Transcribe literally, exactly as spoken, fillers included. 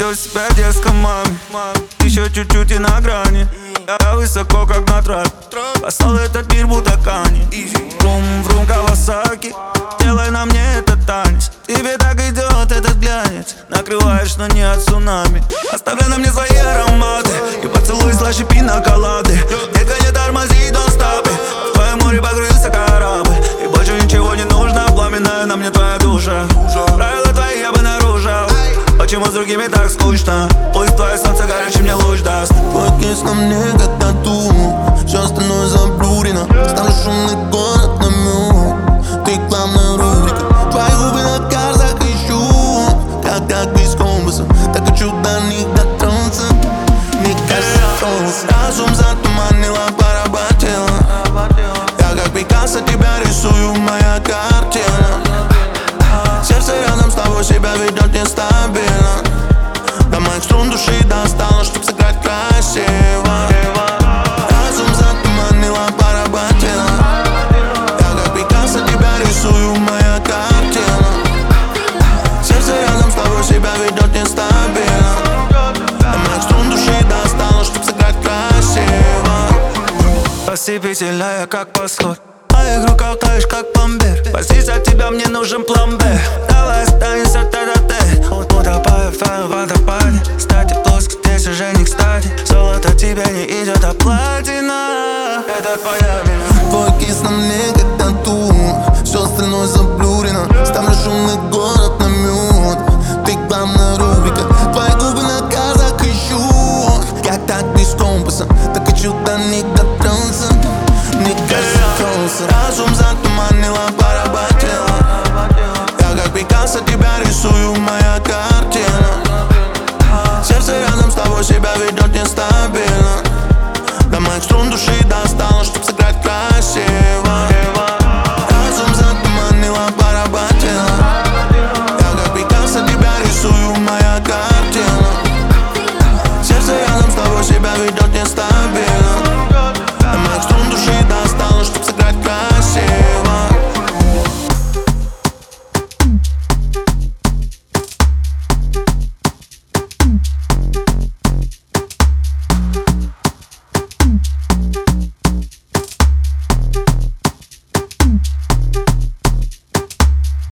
Видел себя в детском маме, еще чуть-чуть и на грани. Я высоко, как на трапе, послал этот мир будто Кани. Врум, врум, Кавасаки, делай на мне этот танец. Тебе так идет этот глянец, накрываешь, но не от цунами. Оставляй на мне свои ароматы и поцелуй слаще пиноколады. Детка, не тормози, don't stop it. В твоем море покрылся корабль, и больше ничего не нужно. Пламенная на мне твоя душа. Правила твои я бы нарушил. Почему с другими так скучно? Пусть твое солнце горячий мне луч даст. Твой кис на мне как тату, все остальное заблурено. Ставлю шумный город на мют, ты главная рубрика. Твои губы на карзах ищу, как так без компаса. Так хочу до них дотронуться, мне кажется солнце. Разум затуманила, поработила. Я как Пикассо тебя рисую, моя картина. Сердце рядом с тобой себя ведет нестабильно. До моих струн души достало, чтоб сыграть красиво. Разум затуманила, поработила. Я как Пикассо тебя рисую, моя картина. Сердце рядом с тобой себя ведет нестабильно. До моих струн души достало, чтоб сыграть красиво. Ослепительная, как восход, в моих руках таешь, как пломбир. Простись, от тебя мне нужен план Б. Давай останемся тет-а-тет.